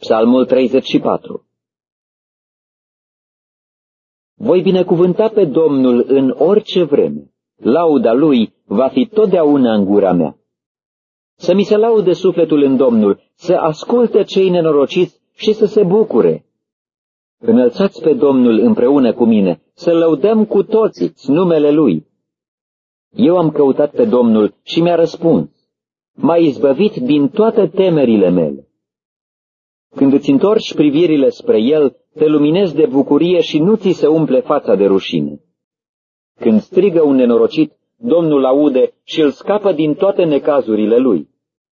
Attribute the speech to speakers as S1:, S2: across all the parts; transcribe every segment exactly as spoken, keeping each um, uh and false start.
S1: Psalmul treizeci și patru. Voi binecuvânta pe Domnul în orice vreme. Lauda Lui va fi totdeauna în gura mea. Să mi se laude sufletul în Domnul, să asculte cei nenorociți și să se bucure. Înălțați pe Domnul împreună cu mine, să lăudăm cu toții numele Lui. Eu am căutat pe Domnul și mi-a răspuns. M-a izbăvit din toate temerile mele. Când îți întorci privirile spre El, te luminezi de bucurie și nu ți se umple fața de rușine. Când strigă un nenorocit, Domnul aude și îl scapă din toate necazurile lui.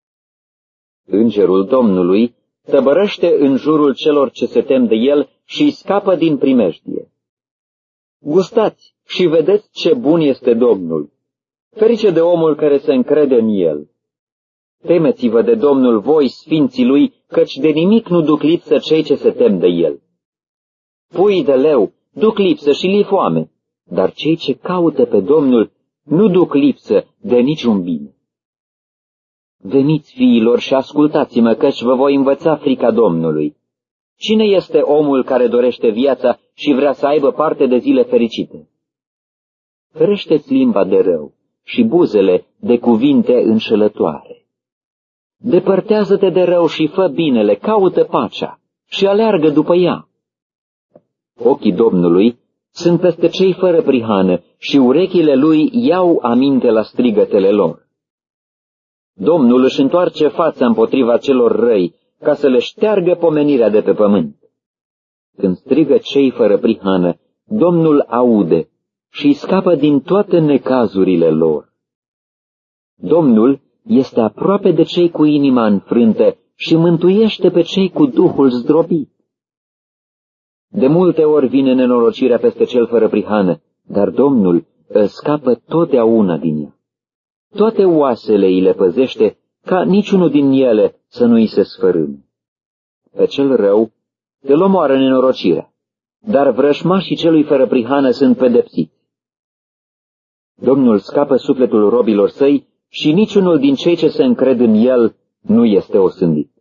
S1: Îngerul Domnului tăbărăște în jurul celor ce se tem de El și îi scapă din primejdie. Gustați și vedeți ce bun este Domnul. Ferice de omul care se încrede în El. Temeți-vă de Domnul voi, sfinții Lui, căci de nimic nu duc lipsă cei ce se tem de El. Puii de leu duc lipsă și li foame, dar cei ce caută pe Domnul nu duc lipsă de niciun bine. Veniți, fiilor, și ascultați-mă, căci vă voi învăța frica Domnului. Cine este omul care dorește viața și vrea să aibă parte de zile fericite? Ferește-ți limba de rău și buzele de cuvinte înșelătoare. Depărtează-te de rău și fă binele, caută pacea și aleargă după ea. Ochii Domnului sunt peste cei fără prihană și urechile Lui iau aminte la strigătele lor. Domnul își întoarce fața împotriva celor răi, ca să le șteargă pomenirea de pe pământ. Când strigă cei fără prihană, Domnul aude și îi scapă din toate necazurile lor. Domnul este aproape de cei cu inima înfrântă și mântuiește pe cei cu duhul zdrobit. De multe ori vine nenorocirea peste cel fără prihană, dar Domnul îl scapă totdeauna din ea. Toate oasele îi le păzește, ca niciunul din ele să nu îi se sfărâme. Pe cel rău îl omoară nenorocirea, dar vrășmașii celui fără prihană sunt pedepsiți. Domnul scapă sufletul robilor săi și niciunul din cei ce se încred în El nu este osândit.